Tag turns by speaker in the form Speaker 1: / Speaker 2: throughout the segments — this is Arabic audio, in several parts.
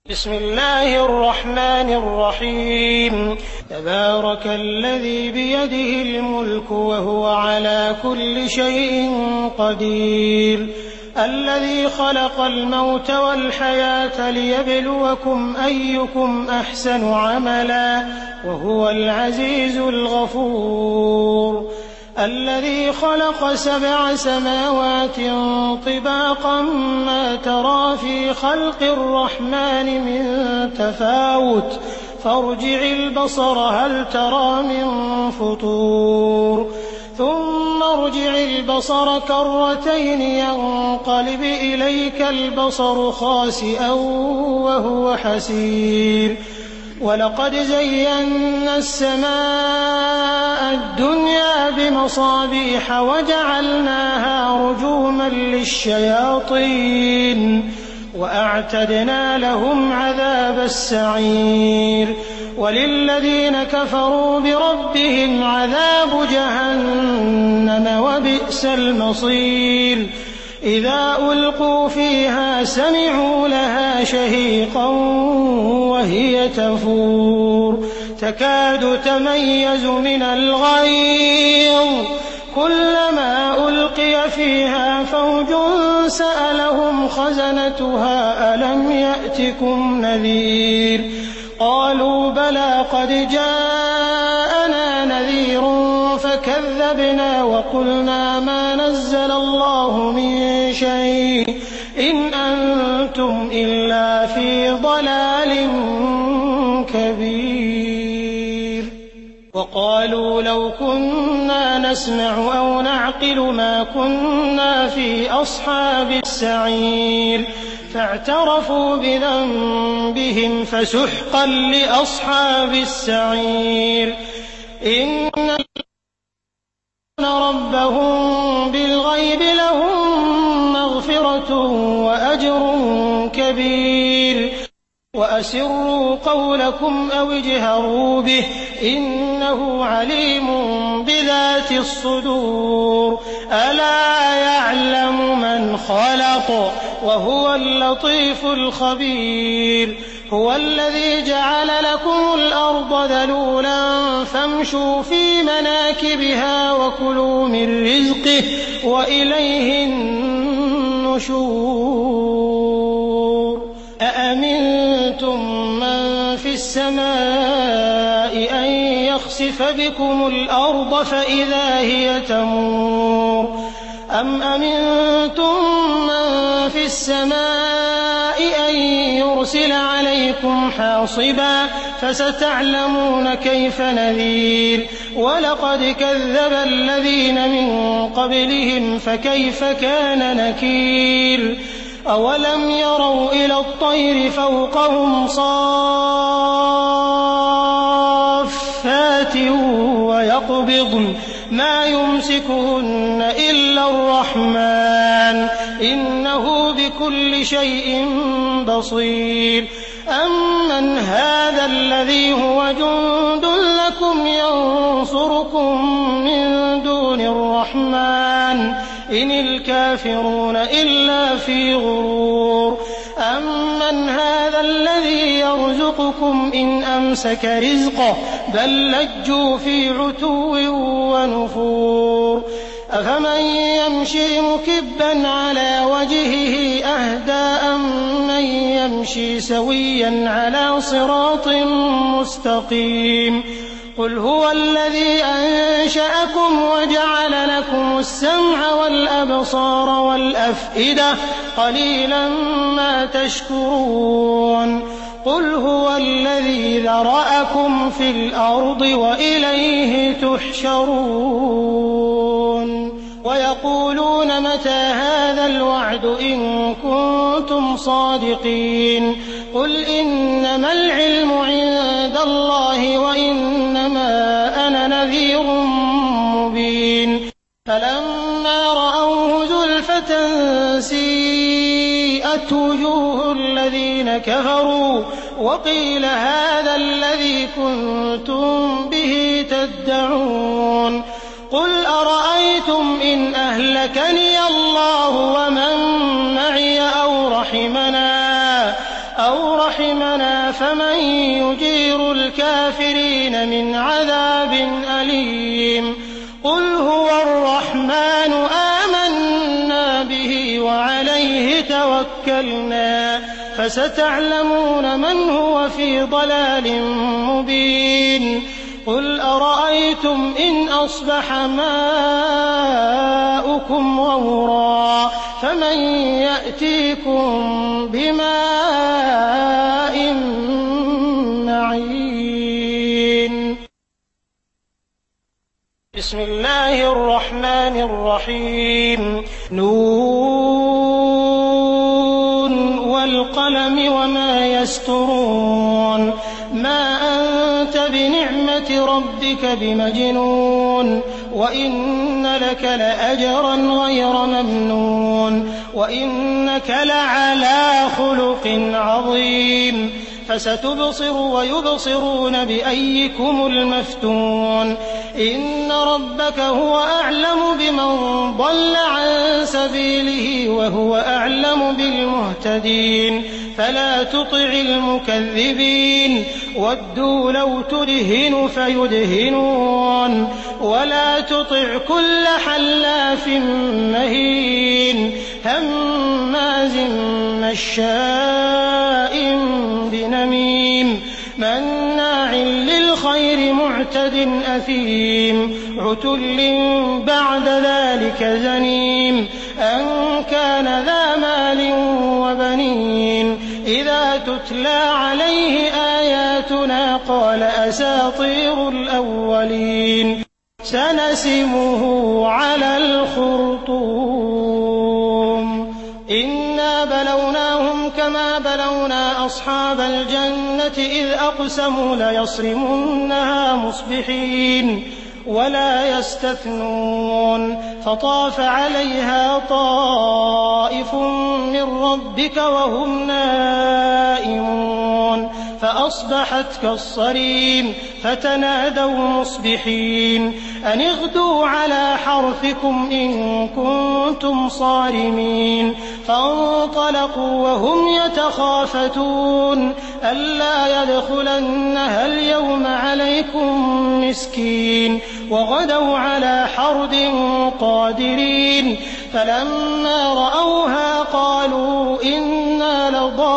Speaker 1: بسم الله الرحمن الرحيم. تبارك الذي بيده الملك وهو على كل شيء قدير، الذي خلق الموت والحياة ليبلوكم أيكم أحسن عملا وهو العزيز الغفور، الذي خلق 7 سماوات طباقا ما ترى في خلق الرحمن من تفاوت، فارجع البصر هل ترى من فطور، ثم ارجع البصر كرتين ينقلب إليك البصر خاسئا وهو حسير، ولقد زينا السماء الدنيا بمصابيح وجعلناها رجوما للشياطين وأعتدنا لهم عذاب السعير، وللذين كفروا بربهم عذاب جهنم وبئس المصير. إذا ألقوا فيها سمعوا لها شهيقا وهي تفور، تكاد تميز من الغيظ، كلما ألقي فيها فوج سألهم خزنتها ألم يأتكم نذير، قالوا بلى قد جاءنا نذير فكذبنا وقلنا ما نزل الله من شيء إن أنتم إلا في ضلال كبير. وقالوا لو كنا نسمع أو نعقل ما كنا في أصحاب السعير، فاعترفوا بذنبهم فسحقا لأصحاب السعير. إن ربهم بالغيب لهم مغفرة وأجر كبير. وأسروا قولكم أو اجهروا به إنه عليم بذات الصدور، ألا يعلم من خلق وهو اللطيف الخبير. هو الذي جعل لكم الأرض ذلولا فامشوا في مناكبها وكلوا من رزقه وإليه النشور. أأمنتم من في السماء أن يخسف بكم الأرض فإذا هي تمور، أم أمنتم من في السماء أن يرسل عليكم حاصبا فستعلمون كيف نذير. ولقد كذب الذين من قبلهم فكيف كان نكير. أولم يروا إلى الطير فوقهم صافات ويقبضن ما يمسكهن إلا الرحمن إنه بكل شيء بصير. أمن هذا الذي هو جند لكم ينصركم من دون الرحمن إن الكافرون إلا في غرور. أمن هذا الذي يرزقكم إن أمسك رزقه بل لجوا في عتو ونفور. أفمن يمشي مكبا على وجهه أهدى أمن يمشي سويا على صراط مستقيم. قل هو الذي أنشأكم وجعل لكم السمع والأبصار والأفئدة قليلا ما تشكرون. قل هو الذي ذرأكم في الأرض وإليه تحشرون. ويقولون متى هذا الوعد إن كنتم صادقين. قل إنما العلم عند الله وإنما أنا نذير مبين. فلما رأوه زلفة سيئت وجوه الذين كفروا وقيل هذا الذي كنتم به تدعون. قل أرأيتم إن أهلكني الله ومن معي أو رحمنا أو رحمنا فمن يجير الكافرين من عذاب أليم قل هو الرحمن آمنا به وعليه توكلنا فستعلمون من هو في ضلال مبين قل أرأيتم إن أصبح ماؤكم غورا فمن يأتيكم بماء معين بسم الله الرحمن الرحيم نون والقلم وما يسطرون ما أنت بنعمة ربك بمجنون وإن لك لأجرا غير ممنون وإنك لعلى خلق عظيم فستبصر ويبصرون بأيكم المفتون إن ربك هو أعلم بمن ضل عن سبيله وهو أعلم بالمهتدين فلا تطع المكذبين ودوا لو تدهن فيدهنون ولا تطع كل حلاف مهين هماز مشاء بنميم مناع للخير معتد أثيم عتل بعد ذلك زنيم أن كان ذا مال وبنين إذا تتلى عليه آياتنا قال أساطير الأولين سنسمه على الخرطوم إنا بلوناهم كما بلونا أصحاب الجنة إذ أقسموا ليصرمنها مصبحين ولا يستثنون فطاف عليها طائف من ربك وهم نائمون فأصبحت كالصريم فتنادوا مصبحين أن اغدوا على حرثكم إن كنتم صارمين فانطلقوا وهم يتخافتون ألا يدخلنها اليوم عليكم مسكين وغدوا على حرد قادرين فلما رأوها قالوا إنا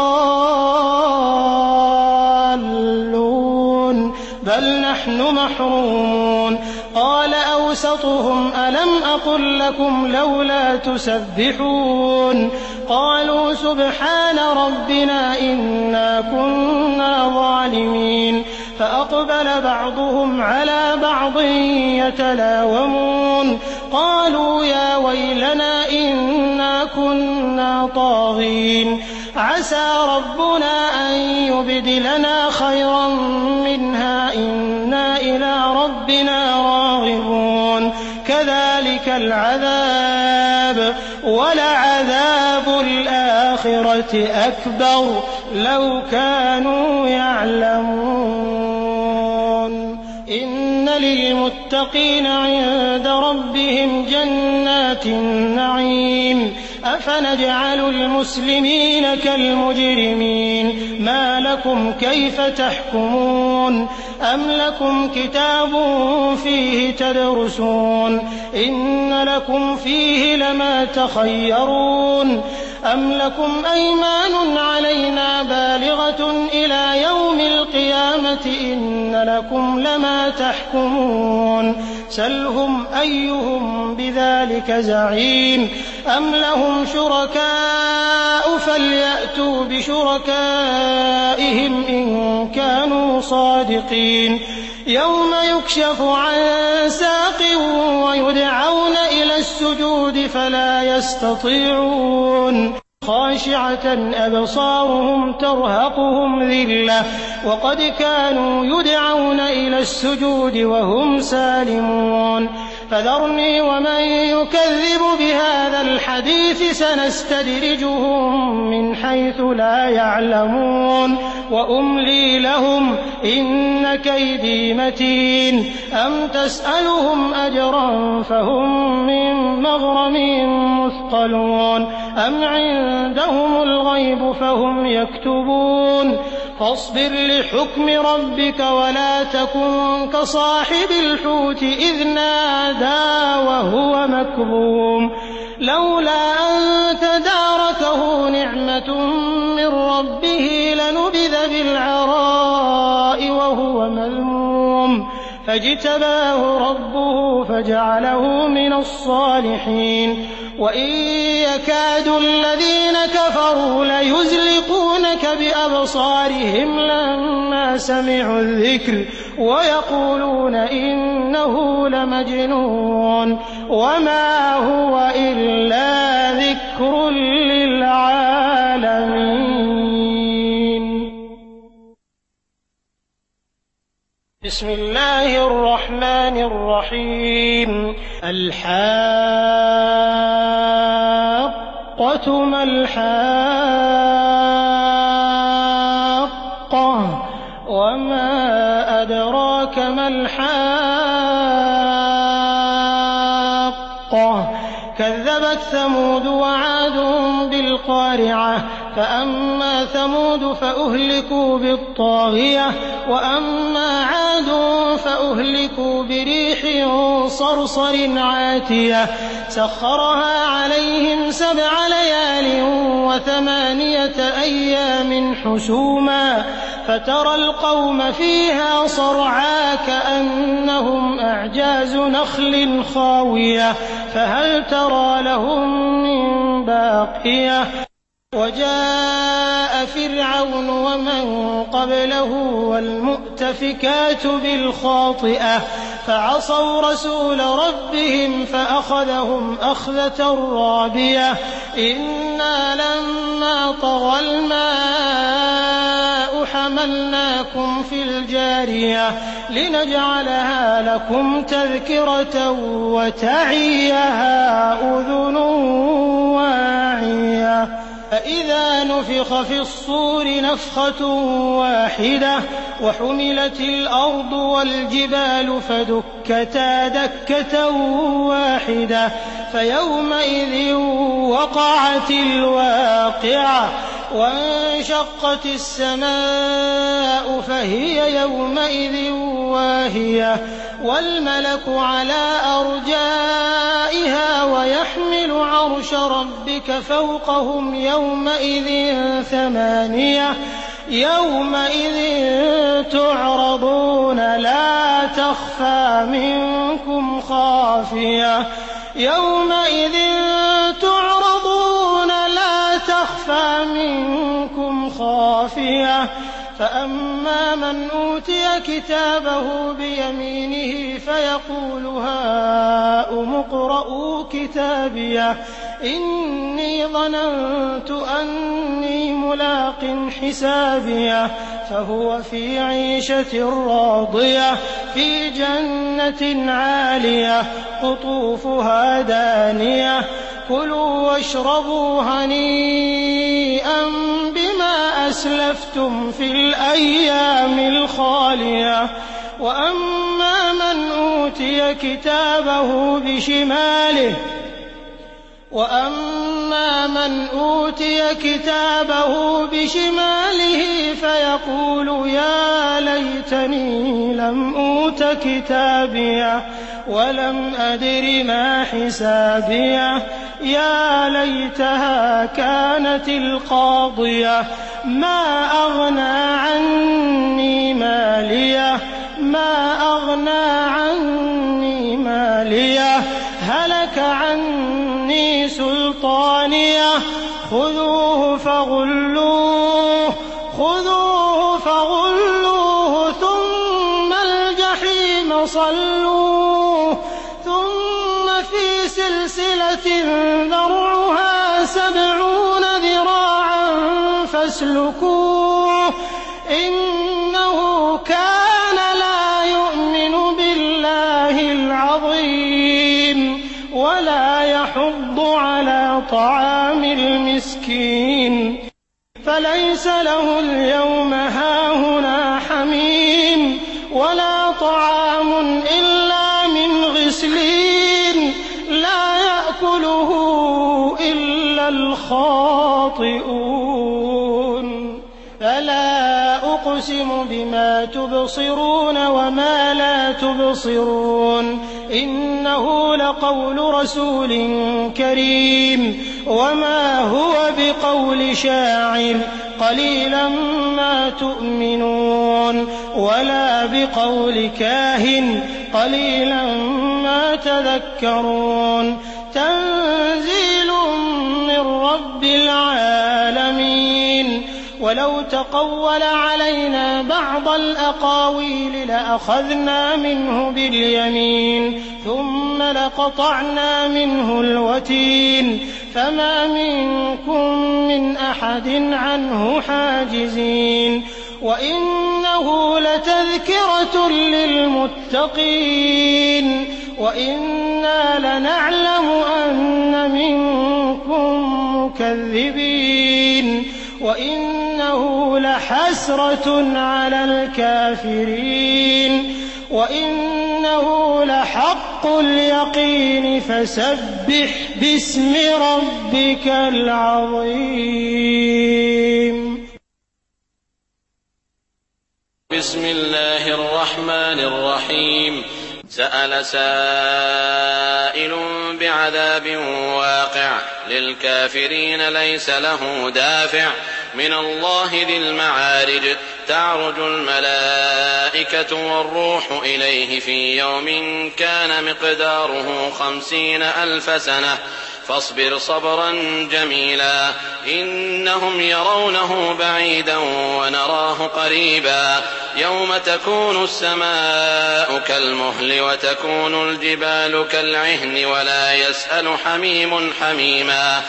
Speaker 1: لضالون بل نحن محرومون قال أوسطهم ألم أقل لكم لولا تسبحون قالوا سبحان ربنا إنا كنا ظالمين فأقبل بعضهم على بعض يتلاومون قالوا يا ويلنا إنا كنا طاغين عسى ربنا أن يبدلنا خيرا منها إنا إلى ربنا راغبون كذلك العذاب ولعذاب الآخرة أكبر لو كانوا يعلمون إن للمتقين عند ربهم جنات النعيم أفنجعل المسلمين كالمجرمين ما لكم كيف تحكمون أم لكم كتاب فيه تدرسون إن لكم فيه لما تخيرون أم لكم أيمان علينا بالغة إلى يوم القيامة إن لكم لما تحكمون سلهم أيهم بذلك زعيم أم لهم شركاء فليأتوا بشركائهم إن كانوا صادقين يوم يكشف عن ساق ويدعون إلى السجود فلا يستطيعون خاشعة أبصارهم ترهقهم ذلة وقد كانوا يدعون إلى السجود وهم سالمون فذرني ومن يكذب بهذا الحديث سنستدرجهم من حيث لا يعلمون وأملي لهم إن كيدي متين أم تسألهم أجرا فهم من مغرم مثقلون يعقلون أم عندهم الغيب فهم يكتبون فاصبر لحكم ربك ولا تكن كصاحب الحوت إذ نادى وهو مكظوم لولا أن تداركه نعمة من ربه لنبذ بالعراء وهو مذموم فاجتباه ربه فجعله من الصالحين وإن يكاد الذين كفروا ليزلقونك بأبصارهم لما سمعوا الذكر ويقولون إنه لمجنون وما هو إلا ذكر للعالمين. بسم الله الرحمن الرحيم. الحاقة ما الحاقة وما أدراك ما الحاقة كذبت ثمود وعاد بالقارعة فأما ثمود فأهلكوا بالطاغية وأما عاد فأهلكوا بريح صرصر عاتية سخرها عليهم 7 ليال و8 أيام حسوما فترى القوم فيها صرعا كأنهم أعجاز نخل خاوية فهل ترى لهم من باقية وجاء فرعون ومن قبله والمؤتفكات بالخاطئة فعصوا رسول ربهم فأخذهم أخذة رابية إنا لما طغى الماء حملناكم في الجارية لنجعلها لكم تذكرة وتعيها أذن واعية فإذا نفخ في الصور نفخة واحدة وحملت الأرض والجبال فدكتا دكة واحدة فيومئذ وقعت الواقعة وانشقت السماء فهي يومئذ واهية والملك على أرجائها ويحمل عرش ربك فوقهم يومئذ 8 يومئذ تعرضون لا تخفى منكم خافية يومئذ تعرضون لا تخفى منكم خافية فأما من أوتي كتابه بيمينه فيقول هاؤم اقرءوا كتابيه إني ظننت أني ملاق حسابيه فهو في عيشة راضية في جنة عالية قطوفها دانية كلوا واشربوا هنيئا بما أسلفتم في الأيام الخالية وأما من أوتي كتابه بشماله فيقول يا ليتني لم أوت كتابيه ولم أدر ما حسابيه يا ليتها كانت القاضية ما أغنى عني ماليه هلك عني سلطانيه خذوه فغلوه ثم الجحيم صلوه ثم في سلسلة ذرعها 70 ذراعا فاسلكوه إنه كان لا يؤمن بالله العظيم ولا يحض على طعام المسكين فليس له اليوم هاهنا حميم ولا طعام إلا من غسلين لا يأكله أقسم بما تبصرون وما لا تبصرون إنه لقول رسول كريم وما هو بقول شاعر قليلا ما تؤمنون ولا بقول كاهن قليلا ما تذكرون تنزيل من رب العالمين ولو تقول علينا بعض الأقاويل لأخذنا منه باليمين ثم لقطعنا منه الوتين فما منكم من أحد عنه حاجزين وإنه لتذكرة للمتقين وإنا لنعلم أن منكم مكذبين وإنه لحسرة على الكافرين وإنه لحق اليقين فسبح باسم ربك العظيم.
Speaker 2: بسم الله الرحمن الرحيم. سأل سائل بعذاب واقع للكافرين ليس له دافع من الله ذي المعارج تعرج الملائكة والروح إليه في يوم كان مقداره 50,000 سنة فاصبر صبرا جميلا إنهم يرونه بعيدا ونراه قريبا يوم تكون السماء كالمهل وتكون الجبال كالعهن ولا يسأل حميم حميما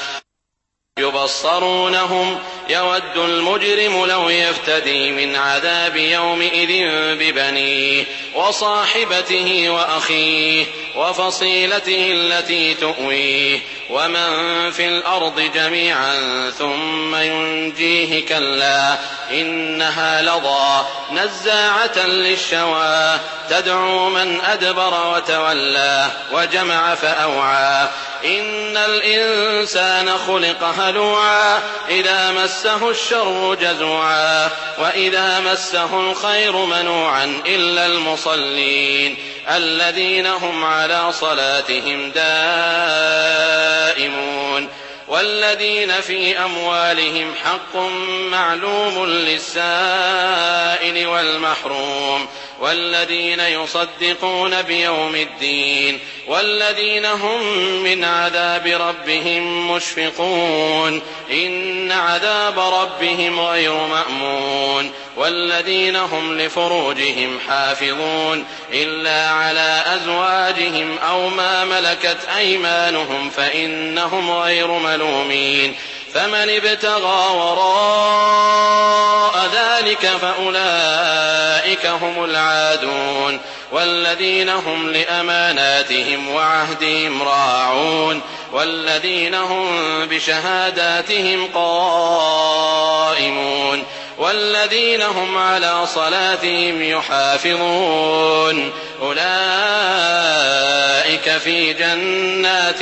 Speaker 2: يبصرونهم يود المجرم لو يفتدي من عذاب يومئذ ببنيه وصاحبته وأخيه وفصيلته التي تؤويه ومن في الأرض جميعا ثم ينجيه كلا إنها لظى نزاعة للشوى تدعو من أدبر وتولى وجمع فأوعى إن الإنسان خلق هلوعا إذا مسه الشر جزوعا وإذا مسه الخير منوعا إلا المصلين الذين هم على صلاتهم دائمون والذين في أموالهم حق معلوم للسائل والمحروم والذين يصدقون بيوم الدين والذين هم من عذاب ربهم مشفقون إن عذاب ربهم غير مأمون والذين هم لفروجهم حافظون إلا على أزواجهم أو ما ملكت أيمانهم فإنهم غير ملومين فمن ابتغى وراء ذلك فأولئك هم العادون والذين هم لأماناتهم وعهدهم راعون والذين هم بشهاداتهم قائمون والذين هم على صلاتهم يحافظون أولئك في جنات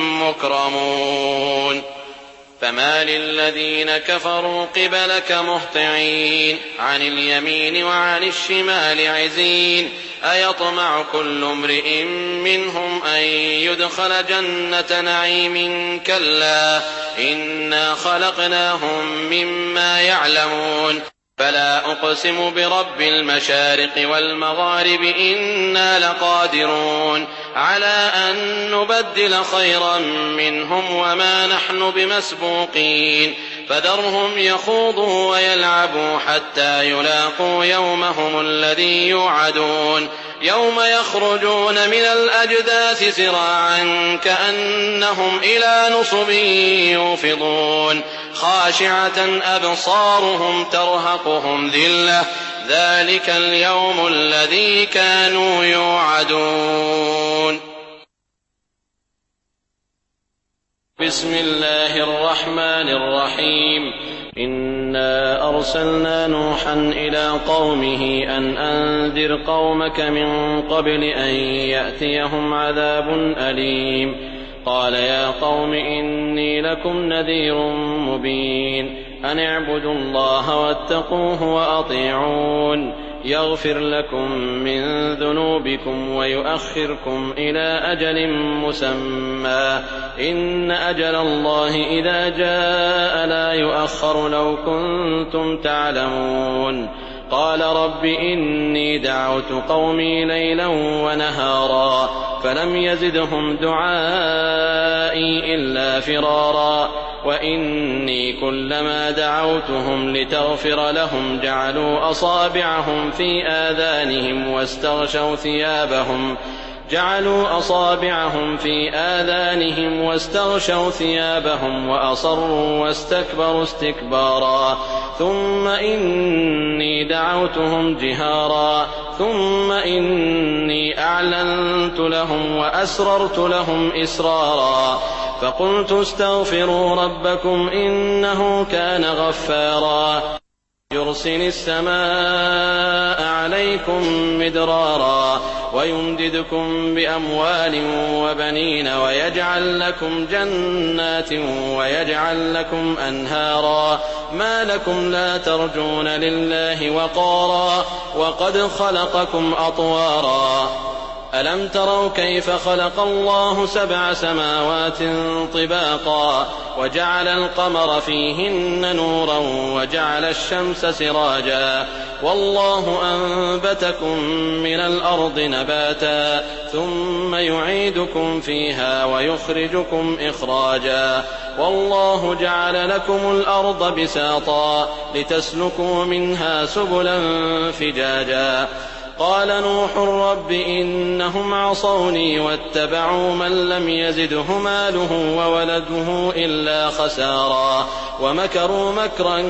Speaker 2: مكرمون فما للذين كفروا قبلك مهطعين عن اليمين وعن الشمال عزين أيطمع كل امرئ منهم أن يدخل جنة نعيم كلا إنا خلقناهم مما يعلمون فلا أقسم برب المشارق والمغارب إنا لقادرون على أن نبدل خيرا منهم وما نحن بمسبوقين فذرهم يخوضوا ويلعبوا حتى يلاقوا يومهم الذي يوعدون يوم يخرجون من الأجداث سراعا كأنهم إلى نصب يوفضون خاشعة أبصارهم ترهقهم ذلة ذلك اليوم الذي كانوا يوعدون. بسم الله الرحمن الرحيم. إنا أرسلنا نوحا إلى قومه أن أنذر قومك من قبل أن يأتيهم عذاب أليم قال يا قوم إني لكم نذير مبين أن اعبدوا الله واتقوه وأطيعون يغفر لكم من ذنوبكم ويؤخركم إلى أجل مسمى إن أجل الله إذا جاء لا يؤخر لو كنتم تعلمون قال رب إني دعوت قومي ليلا ونهارا فلم يزدهم دعائي إلا فرارا وإني كلما دعوتهم لتغفر لهم جعلوا أصابعهم في آذانهم واستغشوا ثيابهم وأصروا واستكبروا استكبارا ثم إني دعوتهم جهارا ثم إني أعلنت لهم وأسررت لهم إسرارا فقلت استغفروا ربكم إنه كان غفارا يرسل السماء عليكم مدرارا ويمددكم بأموال وبنين ويجعل لكم جنات ويجعل لكم أنهارا ما لكم لا ترجون لله وقارا وقد خلقكم أطوارا ألم تروا كيف خلق الله 7 سماوات طباقا وجعل القمر فيهن نورا وجعل الشمس سراجا والله أنبتكم من الأرض نباتا ثم يعيدكم فيها ويخرجكم إخراجا والله جعل لكم الأرض بساطا لتسلكوا منها سبلا فجاجا قال نوح رب إنهم عصوني واتبعوا من لم يزده ماله وولده إلا خسارا ومكروا مكرا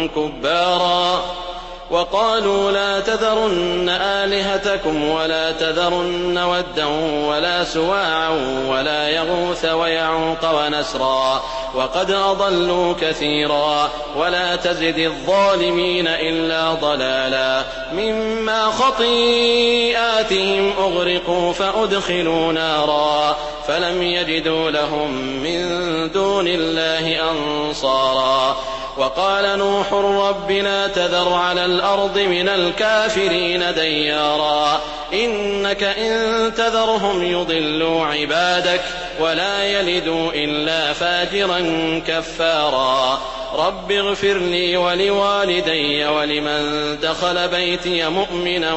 Speaker 2: كبارا وقالوا لا تذرن آلهتكم ولا تذرن ودا ولا سواعا ولا يغوث ويعوق ونسرا وقد أضلوا كثيرا ولا تزد الظالمين إلا ضلالا مما خطيئاتهم أغرقوا فأدخلوا نارا فلم يجدوا لهم من دون الله أنصارا وقال نوح رب لا تذر على الأرض من الكافرين ديارا إنك إن تذرهم يضلوا عبادك ولا يلدوا إلا فاجرا كفارا رب اغفر لي ولوالدي ولمن دخل بيتي مؤمنا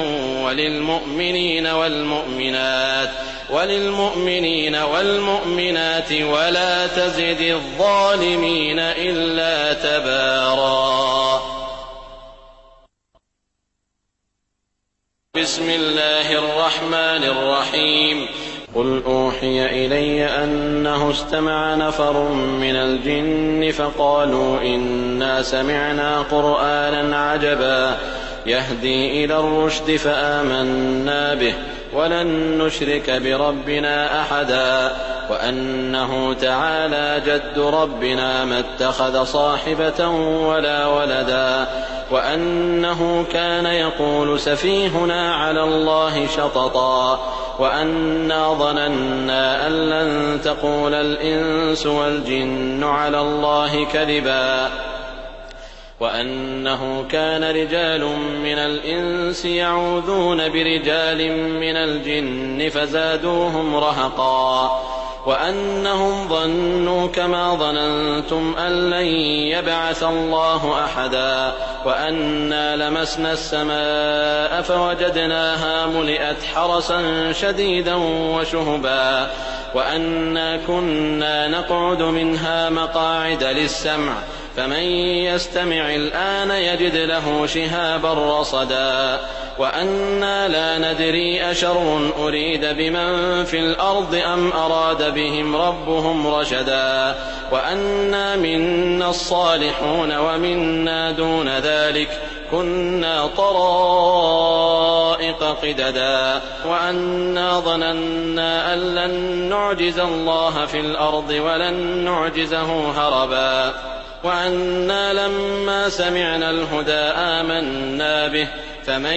Speaker 2: وللمؤمنين والمؤمنات ولا تزد الظالمين إلا تبارا بسم الله الرحمن الرحيم قل أوحي إلي أنه استمع نفر من الجن فقالوا إنا سمعنا قرآنا عجبا يهدي إلى الرشد فآمنا به ولن نشرك بربنا أحدا وأنه تعالى جد ربنا ما اتخذ صاحبة ولا ولدا وأنه كان يقول سفيهنا على الله شططا وأنا ظننا أن لن تقول الإنس والجن على الله كذبا وأنه كان رجال من الإنس يعوذون برجال من الجن فزادوهم رهقا وأنهم ظنوا كما ظننتم أن لن يبعث الله أحدا وأنا لمسنا السماء فوجدناها ملئت حرسا شديدا وشهبا وأنا كنا نقعد منها مقاعد للسمع فمن يستمع الآن يجد له شهابا رصدا وأنا لا ندري أشر أريد بمن في الأرض أم أراد بهم ربهم رشدا وأنا منا الصالحون ومنا دون ذلك كنا طرائق قددا وأنا ظننا أن لن نعجز الله في الأرض ولن نعجزه هربا وأنا لما سمعنا الهدى آمنا به فمن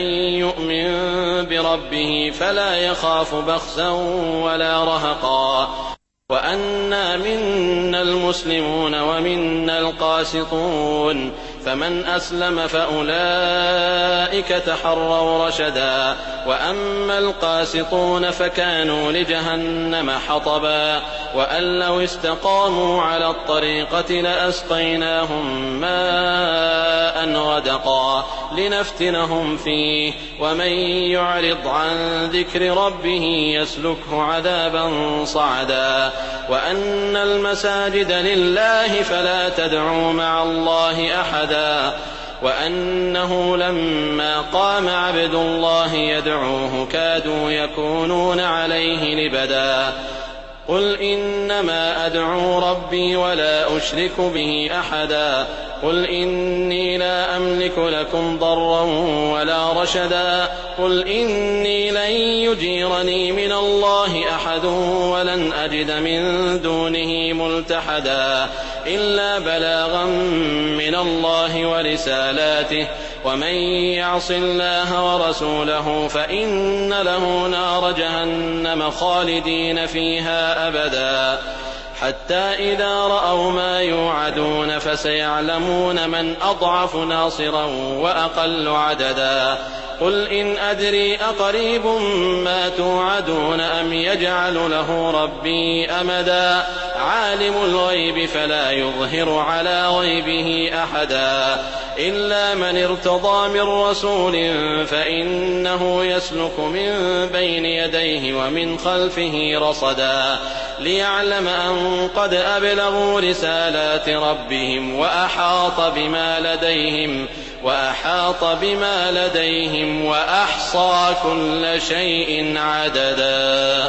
Speaker 2: يؤمن بربه فلا يخاف بخسا ولا رهقا وأنا منا المسلمون ومنا القاسطون فمن أسلم فأولئك تحروا رشدا وأما القاسطون فكانوا لجهنم حطبا وأن لو استقاموا على الطريقة لأسقيناهم ماء غدقا لنفتنهم فيه ومن يعرض عن ذكر ربه يسلكه عذابا صعدا وأن المساجد لله فلا تدعوا مع الله أحدا وأنه لما قام عبد الله يدعوه كادوا يكونون عليه لبدا قل إنما أدعو ربي ولا أشرك به أحدا قل إني لا أملك لكم ضرا ولا رشدا قل إني لن يجيرني من الله أحد ولن أجد من دونه ملتحدا إلا بلاغا من الله ورسالاته ومن يعص الله ورسوله فإن له نار جهنم خالدين فيها أبدا حتى إذا رأوا ما يوعدون فسيعلمون من أضعف ناصرا وأقل عددا قل إن أدري أقريب ما توعدون أم يجعل له ربي أمدا عالم الغيب فلا يظهر على غيبه أحدا إلا من ارتضى من رسول فإنه يسلك من بين يديه ومن خلفه رصدا ليعلم أن قد أبلغوا رسالات ربهم وأحاط بما لديهم وأحصى كل شيء عددا.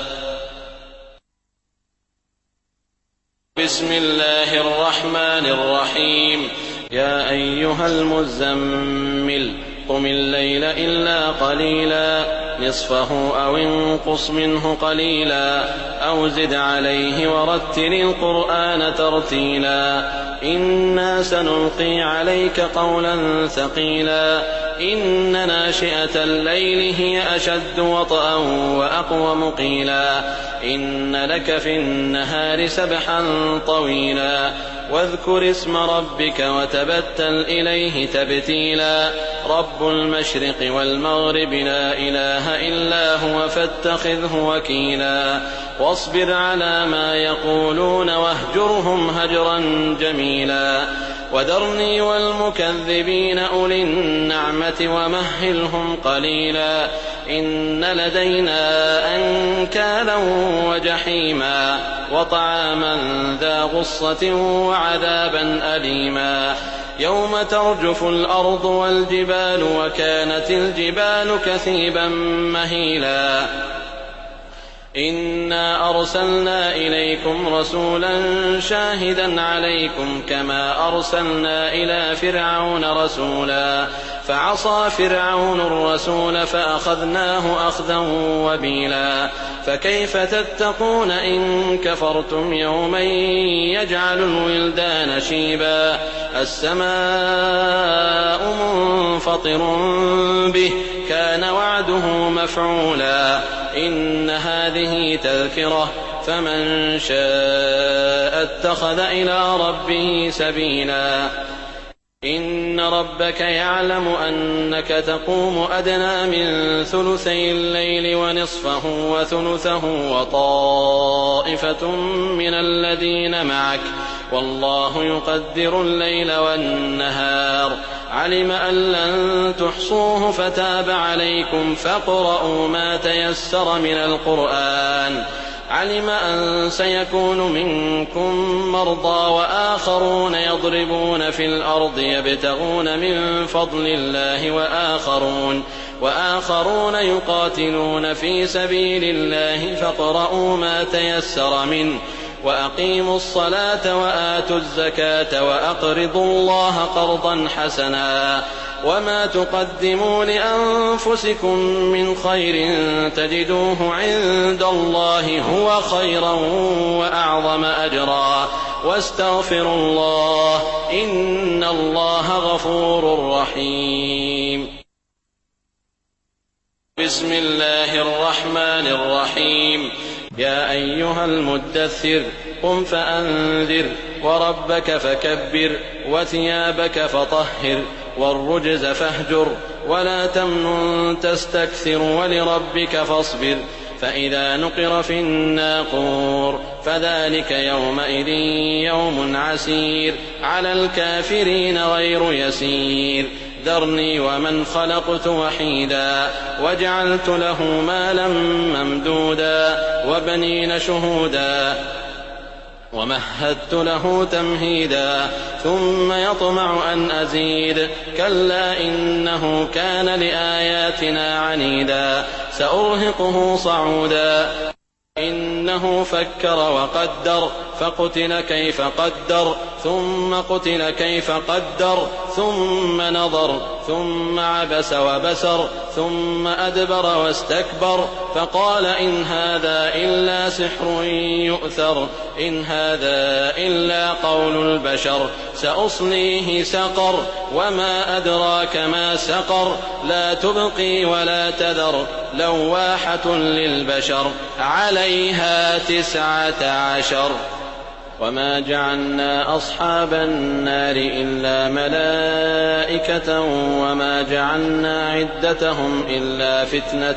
Speaker 2: بسم الله الرحمن الرحيم. يا أيها المزمل قم الليل إلا قليلا نصفه أو انقص منه قليلا أو زد عليه ورتل القرآن ترتيلا إنا سنلقي عليك قولا ثقيلا إن ناشئة الليل هي أشد وطئا وأقوم قيلا إن لك في النهار سبحا طويلا واذكر اسم ربك وتبتل إليه تبتيلا رب المشرق والمغرب لا إله إلا هو فاتخذه وكيلا واصبر على ما يقولون واهجرهم هجرا جميلا وذرني والمكذبين أولي النعمة ومهلهم قليلا إن لدينا أنكالا وجحيما وطعاما ذا غصة وعذابا أليما يوم ترجف الأرض والجبال وكانت الجبال كثيبا مهيلا إنا أرسلنا إليكم رسولا شاهدا عليكم كما أرسلنا إلى فرعون رسولا فعصى فرعون الرسول فأخذناه أخذا وبيلا فكيف تتقون إن كفرتم يوما يجعل الولدان شيبا السماء منفطر به كان وعده مفعولا إن هذه تذكرة فمن شاء اتخذ إلى ربه سبيلا إن ربك يعلم أنك تقوم أدنى من ثلثي الليل ونصفه وثلثه وطائفة من الذين معك والله يقدر الليل والنهار علم أن لن تحصوه فتاب عليكم فاقرؤوا ما تيسر من القرآن علم أن سيكون منكم مرضى وآخرون يضربون في الأرض يبتغون من فضل الله وآخرون يقاتلون في سبيل الله فاقرؤوا ما تيسر منه وأقيموا الصلاة وآتوا الزكاة وأقرضوا الله قرضا حسنا وما تقدموا لأنفسكم من خير تجدوه عند الله هو خيرا وأعظم أجرا واستغفروا الله إن الله غفور رحيم. بسم الله الرحمن الرحيم. يا أيها المدثر قم فأنذر وربك فكبر وثيابك فطهر والرجز فاهجر ولا تمنن تستكثر ولربك فاصبر فإذا نقر في الناقور فذلك يومئذ يوم عسير على الكافرين غير يسير ذرني ومن خلقت وحيدا وجعلت له مالا ممدودا وبنين شهودا ومهدت له تمهيدا ثم يطمع أن أزيد كلا إنه كان لآياتنا عنيدا سأرهقه صعودا إنه فكر وقدر فقتل كيف قدر ثم قتل كيف قدر ثم نظر ثم عبس وبسر ثم أدبر واستكبر فقال إن هذا إلا سحر يؤثر إن هذا إلا قول البشر سأصليه سقر وما أدراك ما سقر لا تبقي ولا تذر لواحة للبشر عليها 19 وما جعلنا أصحاب النار إلا ملائكة وما جعلنا عدتهم إلا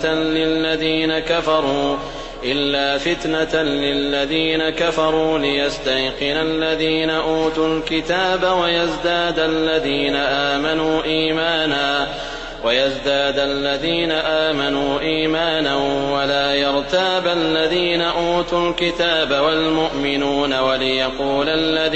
Speaker 2: فتنة للذين كفروا ليستيقن الذين أوتوا الكتاب ويزداد الذين آمنوا إيمانا ولا يرتاب الذين أوتوا الكتاب والمؤمنون وليقول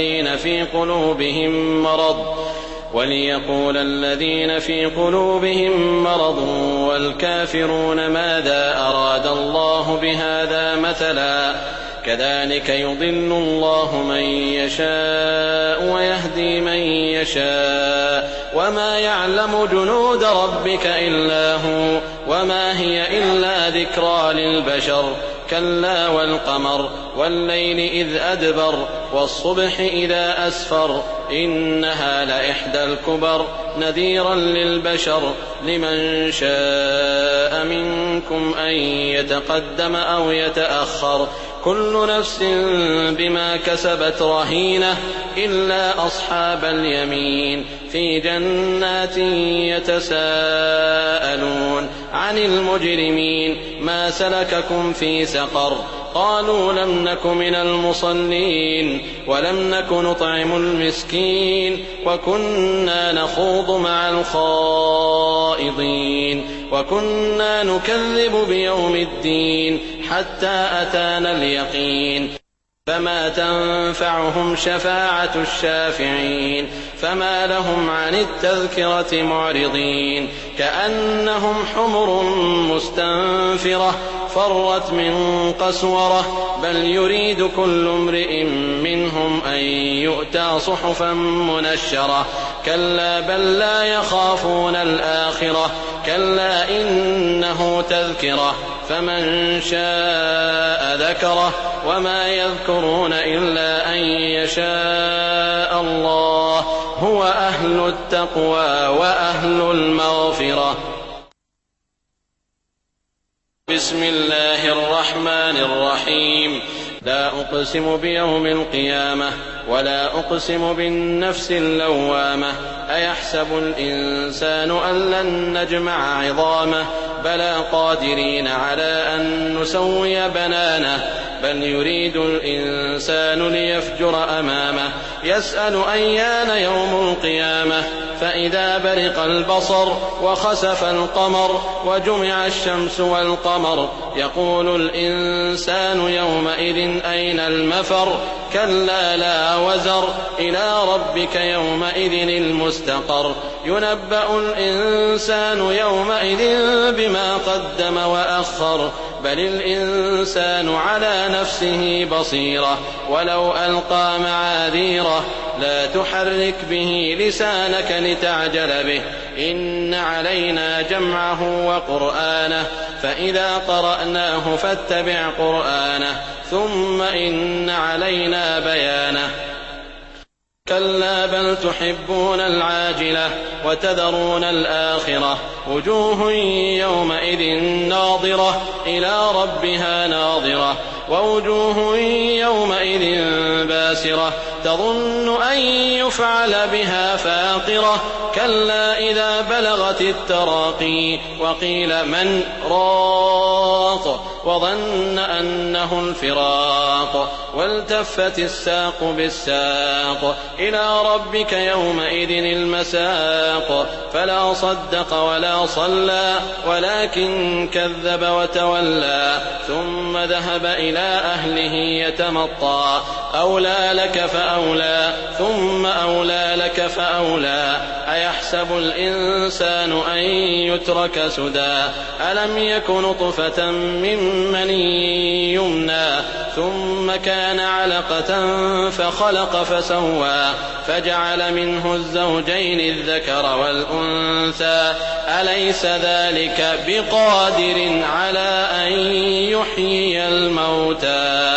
Speaker 2: الذين في قلوبهم مرض والكافرون ماذا أراد الله بهذا مثلا كذلك يضل الله من يشاء ويهدي من يشاء وما يعلم جنود ربك إلا هو وما هي إلا ذكرى للبشر كلا والقمر والليل إذ أدبر والصبح إذا أسفر إنها لإحدى الكبر نذيرا للبشر لمن شاء منكم أن يتقدم أو يتأخر كل نفس بما كسبت رهينة إلا أصحاب اليمين في جنات يتساءلون عن المجرمين ما سلككم في سقر قالوا لم نك من المصلين ولم نك نطعم المسكين وكنا نخوض مع الخائضين وكنا نكذب بيوم الدين حتى أتانا اليقين فما تنفعهم شفاعة الشافعين فما لهم عن التذكرة معرضين كأنهم حمر مستنفرة فرت من قسورة بل يريد كل امرئ منهم أن يؤتى صحفا منشرة كلا بل لا يخافون الآخرة كلا إنه تذكرة فمن شاء ذكره وما يذكرون إلا أن يشاء الله هو أهل التقوى وأهل المغفرة. بسم الله الرحمن الرحيم لا أقسم بيوم القيامة ولا أقسم بالنفس اللوامة أيحسب الإنسان أن لن نجمع عظامه بلى قادرين على أن نسوي بنانه بل يريد الإنسان ليفجر أمامه يسأل أيان يوم القيامة فإذا برق البصر وخسف القمر وجمع الشمس والقمر يقول الإنسان يومئذ أين المفر كلا لا وزر إلى ربك يومئذ المستقر ينبأ الإنسان يومئذ بما قدم وأخر بل الإنسان على نفسه بصيرة ولو ألقى معاذيره لا تحرك به لسانك لتعجل به إن علينا جمعه وقرآنه فإذا قرأناه فاتبع قرآنه ثم إن علينا بيانه كلا بل تحبون العاجلة وتذرون الآخرة وجوه يومئذ ناظرة إلى ربها ناظرة ووجوه يومئذ باسرة تظن أن يفعل بها فاقرة كلا إذا بلغت التراقي وقيل من راق وظن أنه الفراق والتفت الساق بالساق إلى ربك يومئذ المساق فلا صدق ولا صلى ولكن كذب وتولى ثم ذهب إلى أهله يتمطى أولى لك فأولى ثم أولى لك فأولى أيحسب الإنسان أن يترك سدى ألم يك نطفة من مني يمنى ثم كان علقة فخلق فسوى فجعل منه الزوجين الذكر والأنثى أليس ذلك بقادر على أن يحيي الموتى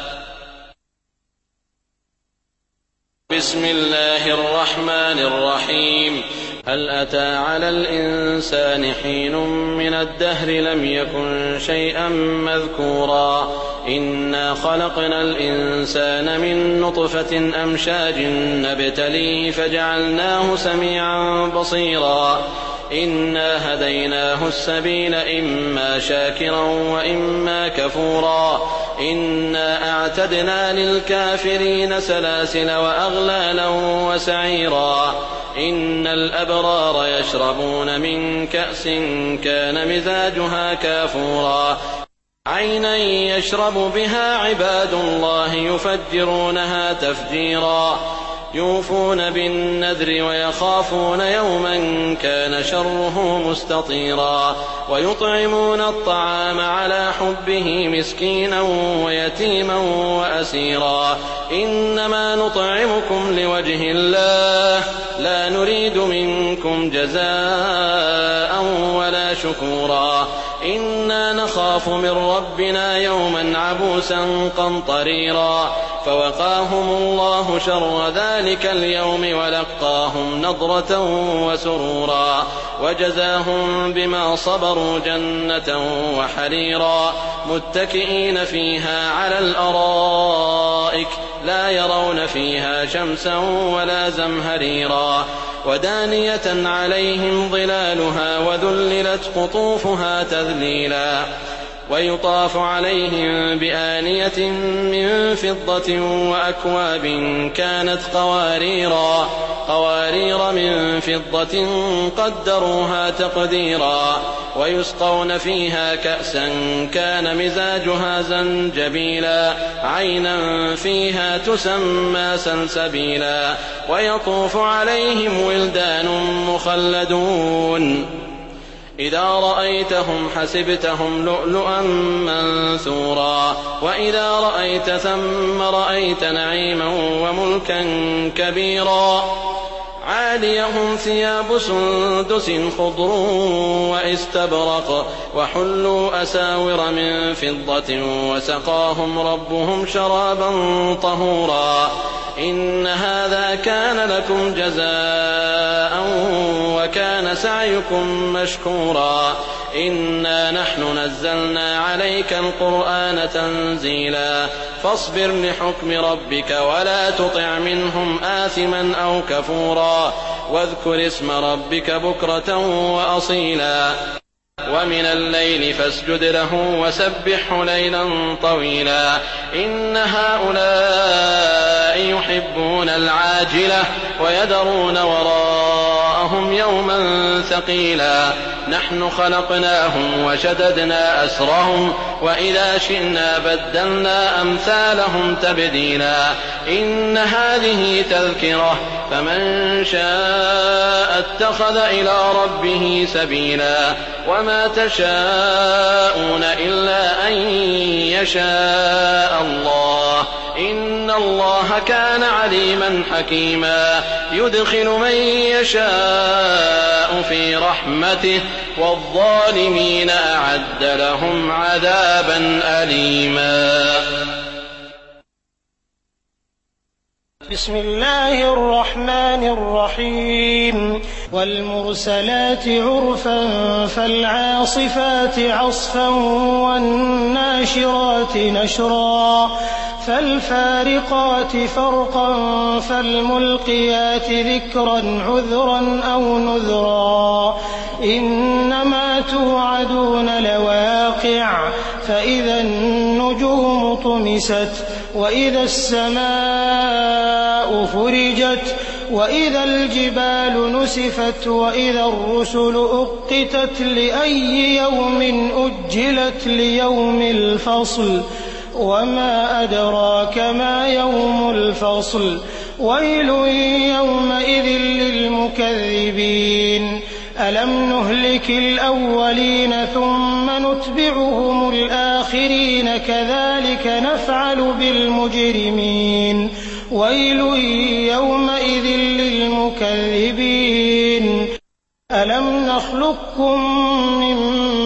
Speaker 2: بسم الله الرحمن الرحيم هل أتى على الإنسان حين من الدهر لم يكن شيئا مذكورا إنا خلقنا الإنسان من نطفة أمشاج نبتليه فجعلناه سميعا بصيرا إنا هديناه السبيل إما شاكرا وإما كفورا إنا أعتدنا للكافرين سلاسل وأغلالا وسعيرا إن الأبرار يشربون من كأس كان مزاجها كافورا عينا يشرب بها عباد الله يفجرونها تفجيرا يوفون بالنذر ويخافون يوما كان شره مستطيرا ويطعمون الطعام على حبه مسكينا ويتيما وأسيرا إنما نطعمكم لوجه الله لا نريد منكم جزاء ولا شكورا إنا نخاف من ربنا يوما عبوسا قمطريرا فوقاهم الله شر ذلك اليوم ولقاهم نضرة وسرورا وجزاهم بما صبروا جنة وحريرا متكئين فيها على الأرائك لا يرون فيها شمسا ولا زمهريرا ودانية عليهم ظلالها وذللت قطوفها تذليلا ويطاف عليهم بآنية من فضة وأكواب كانت قوارير من فضة قدروها تقديرا ويسقون فيها كأسا كان مزاجها زنجبيلا عينا فيها تسمى سلسبيلا ويطوف عليهم ولدان مخلدون إذا رأيتهم حسبتهم لؤلؤا منثورا وإذا رأيت ثم رأيت نعيما وملكا كبيرا عاليهم ثياب سندس خضر واستبرق وحلوا أساور من فضة وسقاهم ربهم شرابا طهورا إن هذا كان لكم جزاء وكان سعيكم مشكورا إنا نحن نزلنا عليك القرآن تنزيلا فاصبر لحكم ربك ولا تطع منهم آثما أو كفورا واذكر اسم ربك بكرة وأصيلا ومن الليل فاسجد له وسبحه ليلا طويلا إن هؤلاء يحبون العاجلة ويذرون وراءهم يوما ثقيلا نحن خلقناهم وشددنا أسرهم وإذا شئنا بدلنا أمثالهم تبديلا إن هذه تذكرة فمن شاء اتخذ إلى ربه سبيلا وما تشاءون إلا أن يشاء الله إن الله كان عليما حكيما يدخل من يشاء في رحمته والظالمين أعد لهم عذابا أليما
Speaker 1: بسم الله الرحمن الرحيم والمرسلات عرفا فالعاصفات عصفا والناشرات نشرا فالفارقات فرقا فالملقيات ذكرا عذرا أو نذرا إنما توعدون لواقع فإذا النجوم طمست وإذا السماء فرجت وإذا الجبال نسفت وإذا الرسل أقتت لأي يوم أجلت ليوم الفصل وما أدراك ما يوم الفصل ويل يومئذ للمكذبين ألم نهلك الأولين ثم نتبعهم الآخرين كذلك نفعل بالمجرمين ويل يومئذ للمكذبين ألم نخلقكم من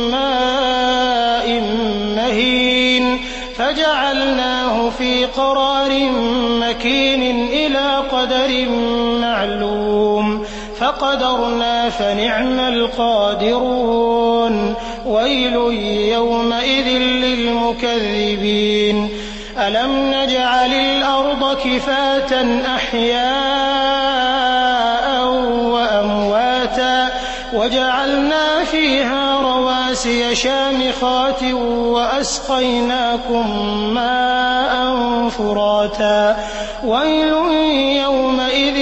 Speaker 1: ماء مهين فجعلناه في قرار مكين إلى قدر معلوم فقدرنا فنعم القادرون ويل يومئذ للمكذبين ألم نجعل الأرض كفاة أحياء وأمواتا وجعلنا فيها رواسي شامخات وأسقيناكم ماء فراتا ويل يومئذ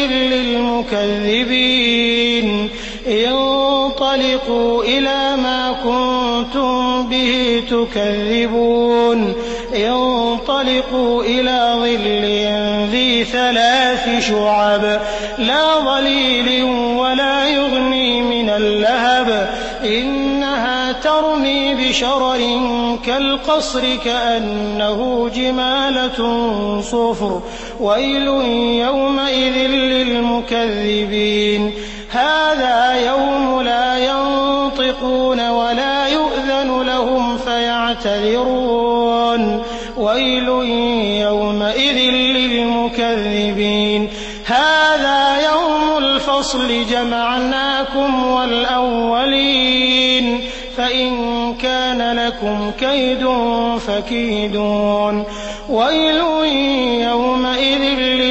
Speaker 1: للمكذبين انطلقوا إلى ما كنتم به تكذبون انطلقوا إلى ظل ذي 3 شعب لا ظليل ولا يغني من اللهب إنها ترمي بشرر كالقصر كأنه جمالة صفر ويل يومئذ للمكذبين هذا يوم لا ينطقون ولا يؤذن لهم فيعتذرون ويل يومئذ للمكذبين هذا يوم الفصل جمعناكم والأولين فإن كان لكم كيد فكيدون ويل يومئذ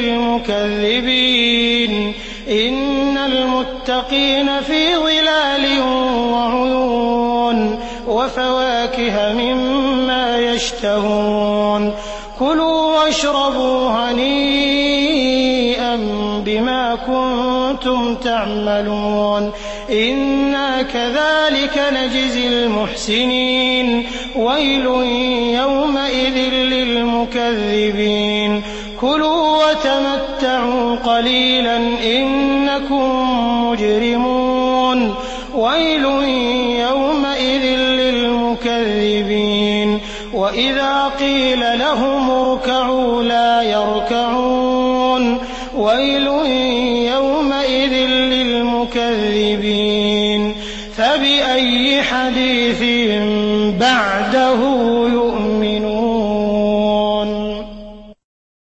Speaker 1: للمكذبين إن المتقين في ظلال وعيون وفواكه مما يشتهون كلوا واشربوا هنيئا بما كنتم تعملون إنا كذلك نجزي المحسنين ويل يومئذ للمكذبين كلوا وتمتعوا قليلا إنكم مجرمون ويل يومئذ للمكذبين وإذا قيل لهم اركعوا لا يركعون ويل يومئذ للمكذبين فبأي حديث بعده يؤمنون